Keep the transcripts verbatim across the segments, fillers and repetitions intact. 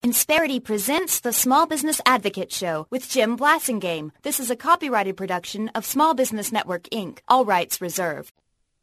Insperity presents the Small Business Advocate Show with Jim Blasingame. This is a copyrighted production of Small Business Network, Incorporated. All rights reserved.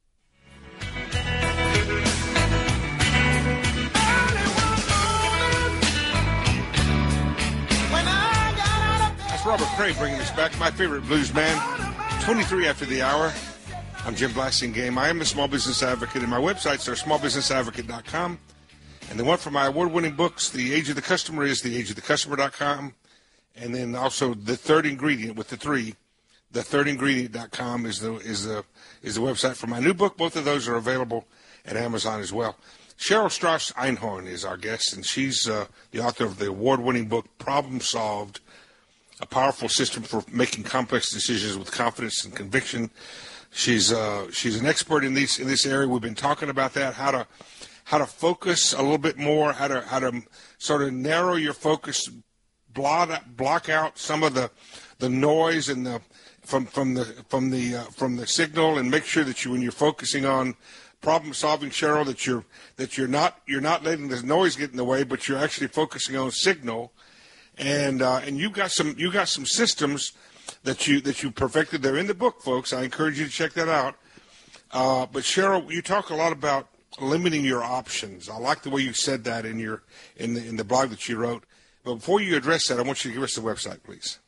That's Robert Cray bringing us back. My favorite blues man. twenty-three after the hour. I'm Jim Blasingame. I am the Small Business Advocate, and my websites are small business advocate dot com. And the one for my award-winning books, The Age of the Customer, is the age of the customer dot com. And then also the third ingredient with the three, the third ingredient dot com is the is the is the website for my new book. Both of those are available at Amazon as well. Cheryl Strauss Einhorn is our guest, and she's uh, the author of the award-winning book Problem Solved: A Powerful System for Making Complex Decisions with Confidence and Conviction. She's uh, she's an expert in these in this area. We've been talking about that, how to how to focus a little bit more, how to how to sort of narrow your focus, block block out some of the the noise and the from from the from the uh, from the signal, and make sure that you, when you're focusing on problem solving, Cheryl, that you're that you're not you're not letting the noise get in the way, but you're actually focusing on signal. And uh, and you got some you got some systems that you that you perfected. They're in the book, folks. I encourage you to check that out. Uh, but Cheryl, you talk a lot about limiting your options. I like the way you said that in your in the in the blog that you wrote. But before you address that, I want you to give us the website, please.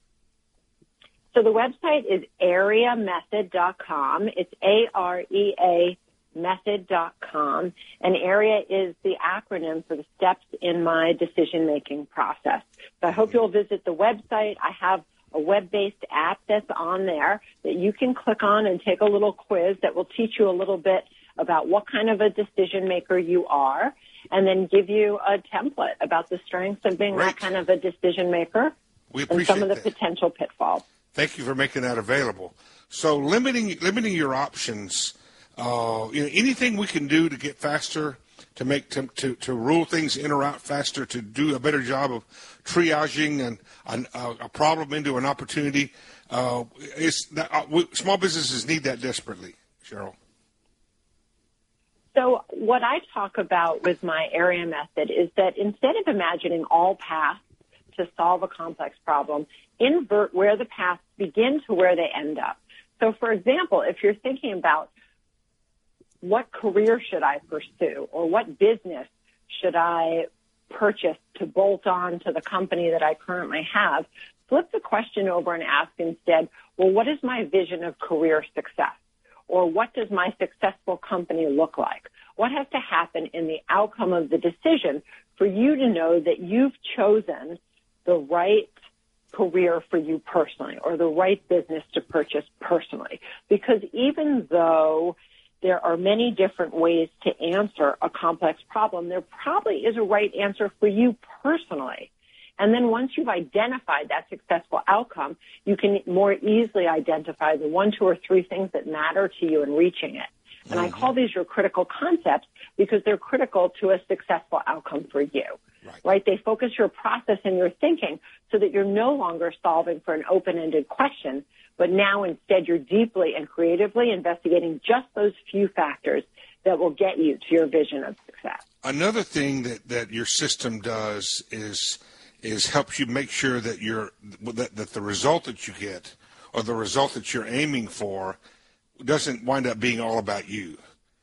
So the website is area method dot com. It's A R E A method dot com, and AREA is the acronym for the steps in my decision-making process. So I hope you'll visit the website. I have a web-based app that's on there that you can click on and take a little quiz that will teach you a little bit about what kind of a decision maker you are, and then give you a template about the strengths of being Great. that kind of a decision maker We and appreciate some of the that. potential pitfalls. Thank you for making that available. So limiting limiting your options, uh, you know, anything we can do to get faster, to make to, to, to rule things in or out faster, to do a better job of triaging and an, uh, a problem into an opportunity. Uh, it's that, uh, we, small businesses need that desperately, Cheryl. So what I talk about with my AREA method is that instead of imagining all paths to solve a complex problem, invert where the paths begin to where they end up. So, for example, if you're thinking about what career should I pursue, or what business should I purchase to bolt on to the company that I currently have, flip the question over and ask instead, well, what is my vision of career success? Or what does my successful company look like? What has to happen in the outcome of the decision for you to know that you've chosen the right career for you personally, or the right business to purchase personally? Because even though there are many different ways to answer a complex problem, there probably is a right answer for you personally. And then once you've identified that successful outcome, you can more easily identify the one, two, or three things that matter to you in reaching it. And mm-hmm. I call these your critical concepts because they're critical to a successful outcome for you, right. right? They focus your process and your thinking so that you're no longer solving for an open-ended question, but now instead you're deeply and creatively investigating just those few factors that will get you to your vision of success. Another thing that, that your system does is is helps you make sure that you're that, that the result that you get, or the result that you're aiming for, doesn't wind up being all about you.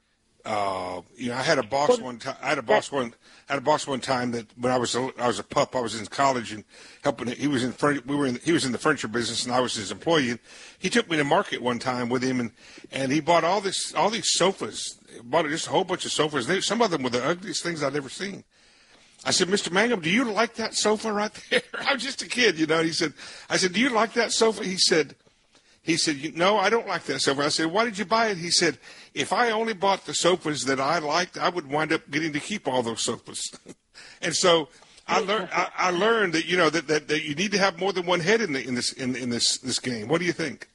Uh, you know, I had a boss one time. I had a boss one. I had a boss one time that when I was a, I was a pup, I was in college and helping. He was in we were in, he was in the furniture business, and I was his employee. And he took me to market one time with him, and, and he bought all this all these sofas. He bought just a whole bunch of sofas. They, some of them were the ugliest things I'd ever seen. I said, Mister Mangum, do you like that sofa right there? I was just a kid, you know. He said, I said, do you like that sofa? He said, he said, no, I don't like that sofa. I said, why did you buy it? He said, if I only bought the sofas that I liked, I would wind up getting to keep all those sofas. And so I learned, I, I learned that, you know, that, that, that you need to have more than one head in the, in this, in, in this, this game. What do you think?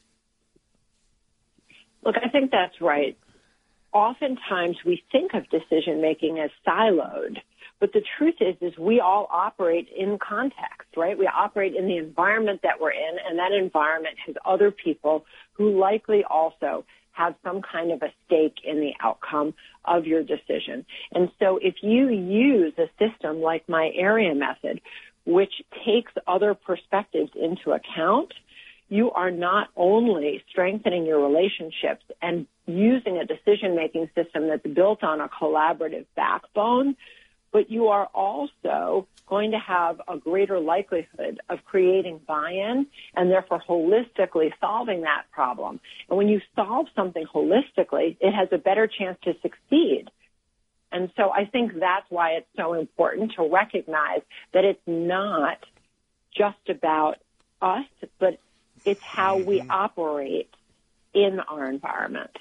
Look, I think that's right. Oftentimes we think of decision making as siloed. But the truth is, is we all operate in context, right? We operate in the environment that we're in, and that environment has other people who likely also have some kind of a stake in the outcome of your decision. And so if you use a system like my area method, which takes other perspectives into account, you are not only strengthening your relationships and using a decision-making system that's built on a collaborative backbone, but you are also going to have a greater likelihood of creating buy-in and therefore holistically solving that problem. And when you solve something holistically, it has a better chance to succeed. And so I think that's why it's so important to recognize that it's not just about us, but it's how we operate in our environment.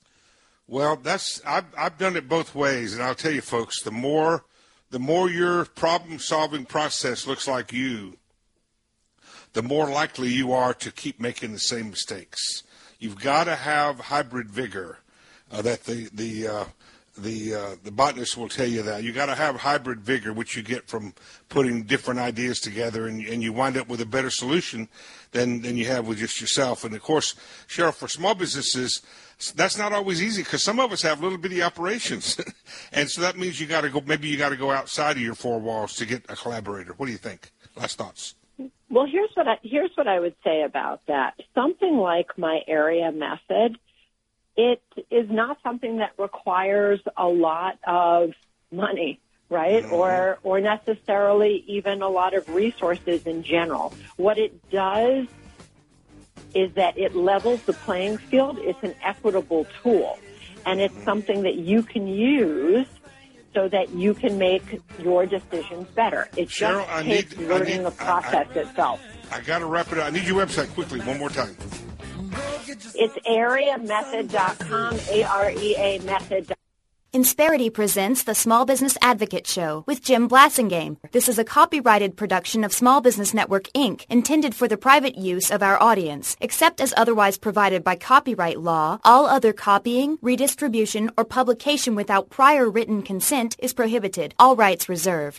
Well, that's I've, I've done it both ways, and I'll tell you, folks, the more the more your problem-solving process looks like you, the more likely you are to keep making the same mistakes. You've got to have hybrid vigor. Uh, that the the uh, the uh, the botanists will tell you that you got to have hybrid vigor, which you get from putting different ideas together, and, and you wind up with a better solution than than you have with just yourself. And of course, Cheryl, for small businesses, that's not always easy because some of us have little bitty operations, and so that means you got to go. Maybe you got to go outside of your four walls to get a collaborator. What do you think? Last thoughts. Well, here's what I, here's what I would say about that. Something like my area method, it is not something that requires a lot of money, right? Mm-hmm. Or or necessarily even a lot of resources in general. What it does is that it levels the playing field. It's an equitable tool, and it's something that you can use so that you can make your decisions better. It Cheryl, just I takes need, learning I need, the process I, I, itself. I got to wrap it up. I need your website quickly, one more time. It's area method dot com, A R E A method dot com. Insperity presents the Small Business Advocate Show with Jim Blasingame. This is a copyrighted production of Small Business Network, Incorporated, intended for the private use of our audience. Except as otherwise provided by copyright law, all other copying, redistribution, or publication without prior written consent is prohibited. All rights reserved.